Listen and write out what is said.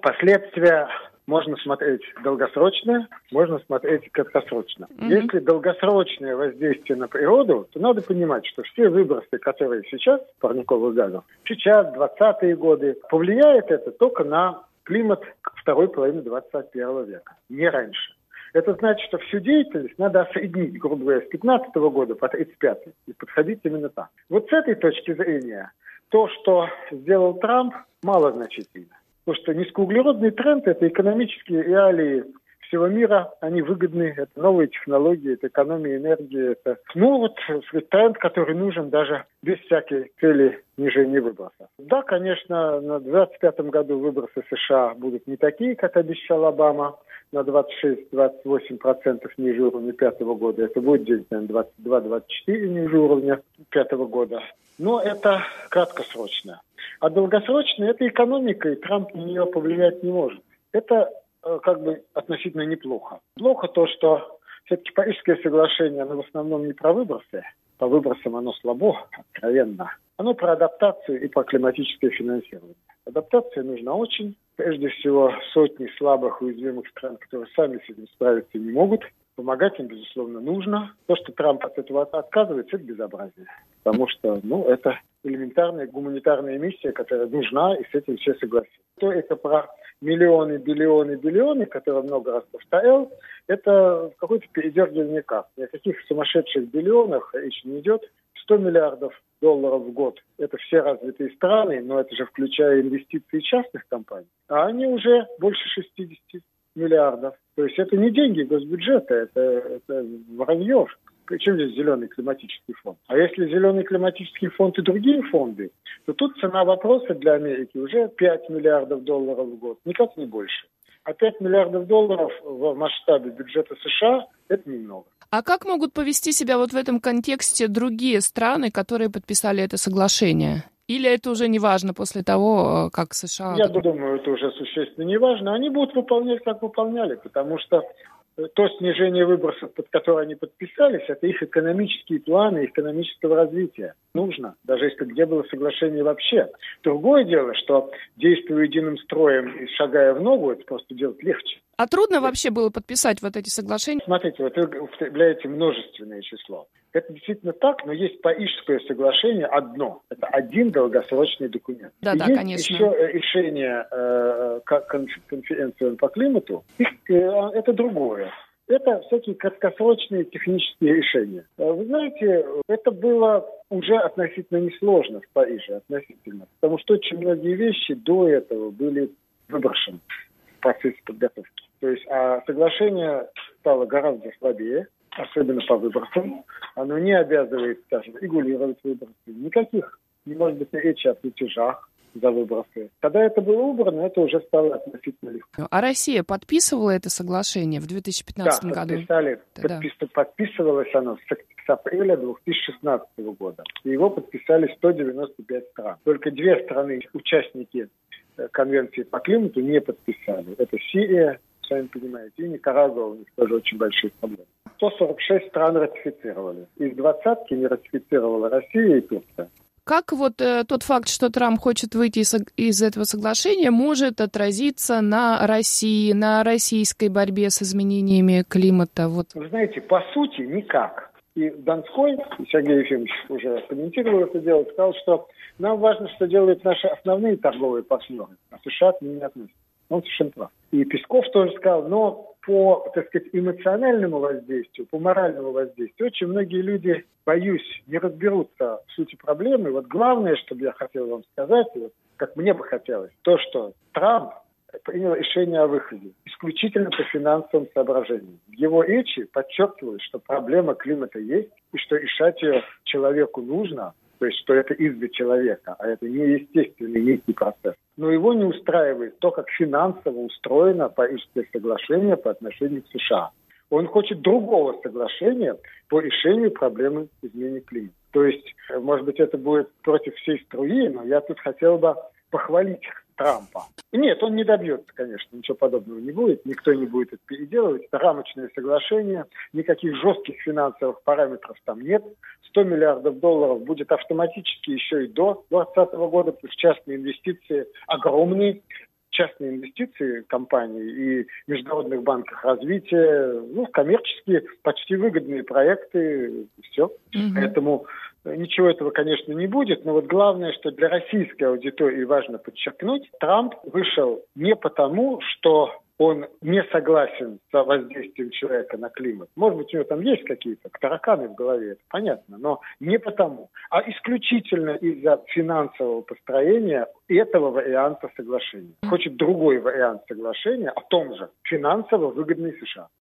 Последствия можно смотреть долгосрочно, можно смотреть краткосрочно. Если долгосрочное воздействие на природу, то надо понимать, что все выбросы, которые сейчас, парниковых газов, сейчас, 20-е годы, повлияет это только на климат второй половины 21 века, не раньше. Это значит, что всю деятельность надо осреднить, грубо говоря, с 15 года по 35 и подходить именно так. Вот с этой точки зрения то, что сделал Трамп, малозначительно. Потому что низкоуглеродный тренд – это экономические реалии всего мира, они выгодны, это новые технологии, это экономия энергии, это тренд, который нужен даже без всякой цели снижения выбросов. Да, конечно, на 2025 году выбросы США будут не такие, как обещал Обама, на 26-28% ниже уровня 2005 года. Это будет где-то, наверное, 22-24% ниже уровня 2005 года. Но это краткосрочно. А долгосрочно это экономика, и Трамп на нее повлиять не может. Это как бы относительно неплохо. Плохо то, что все-таки Парижское соглашение, оно в основном не про выбросы. По выбросам оно слабо, откровенно. Оно про адаптацию и про климатическое финансирование. Адаптация нужна очень. Прежде всего, сотни слабых, уязвимых стран, которые сами с этим справиться не могут. Помогать им, безусловно, нужно. То, что Трамп от этого отказывается, это безобразие. Потому что, это элементарная гуманитарная миссия, которая нужна, и с этим все согласятся. То это про миллионы, биллионы, которые много раз повторял, это какое-то передергивание карт. Ни о каких сумасшедших биллионах речь не идет. 100 миллиардов долларов в год – это все развитые страны, но это же включая инвестиции частных компаний. А они уже больше 60 миллиардов. То есть это не деньги госбюджета, это вранье. Причем здесь зеленый климатический фонд? А если зеленый климатический фонд и другие фонды, то тут цена вопроса для Америки уже 5 миллиардов долларов в год, никак не больше. А 5 миллиардов долларов в масштабе бюджета США – это немного. А как могут повести себя вот в этом контексте другие страны, которые подписали это соглашение? Или это уже не важно после того, как США... Я думаю, это уже существенно не важно. Они будут выполнять, как выполняли, потому что то снижение выбросов, под которое они подписались, это их экономические планы экономического развития. Нужно, даже если где было соглашение вообще. Другое дело, что действуя единым строем и шагая в ногу, это просто делать легче. А трудно вообще было подписать вот эти соглашения? Смотрите, вот вы употребляете множественное число. Это действительно так, но есть Парижское соглашение одно. Это один долгосрочный документ. Да, и есть конечно. еще решение конференции по климату. Это другое. Это всякие краткосрочные технические решения. Вы знаете, это было уже относительно несложно в Париже, относительно. Потому что очень многие вещи до этого были выброшены в процессе подготовки. То есть, соглашение стало гораздо слабее, особенно по выбросам. Оно не обязывает, скажем, регулировать выбросы. Никаких не может быть речи о платежах за выбросы. Когда это было убрано, это уже стало относительно легко. А Россия подписывала это соглашение в 2015 году? Подписывалось оно с апреля 2016 года. И его подписали 195 стран. Только 2 страны, участники конвенции по климату, не подписали. Это Сирия, сами понимаете, и Никарагуа, у них тоже очень большие проблемы. 146 стран ратифицировали. Из 20 не ратифицировала Россия и Турция. Как вот тот факт, что Трамп хочет выйти из этого соглашения, может отразиться на России, на российской борьбе с изменениями климата? Вот. Вы знаете, по сути, никак. И Донской, и Сергей Ефимович уже комментировал это дело, сказал, что нам важно, что делают наши основные торговые партнеры, а США к ним не относятся. Он совершенно прав. И Песков тоже сказал, но по, так сказать, эмоциональному воздействию, по моральному воздействию, очень многие люди, боюсь, не разберутся в сути проблемы. Вот главное, что я хотел вам сказать, вот, как мне бы хотелось, то, что Трамп принял решение о выходе исключительно по финансовым соображениям. В его речи подчеркивалось, что проблема климата есть, и что решать ее человеку нужно, то есть что это из-за человека, а это не естественный некий процесс. Но его не устраивает то, как финансово устроено Парижское соглашение по отношению к США. Он хочет другого соглашения по решению проблемы изменения климата. То есть, может быть, это будет против всей струи, но я тут хотел бы похвалить Трампа. Нет, он не добьется, конечно, ничего подобного не будет, никто не будет это переделывать. Это рамочное соглашение, никаких жестких финансовых параметров там нет. 100 миллиардов долларов будет автоматически еще и до 2020 года, потому что частные инвестиции огромные. частные инвестиции компаний и международных банках развития, коммерческие, почти выгодные проекты, все. Поэтому ничего этого, конечно, не будет, но вот главное, что для российской аудитории важно подчеркнуть, Трамп вышел не потому, что он не согласен с воздействием человека на климат. Может быть, у него там есть какие-то тараканы в голове, это понятно, но не потому, а исключительно из-за финансового построения этого варианта соглашения. Хочет другой вариант соглашения о том же, финансово выгодный США.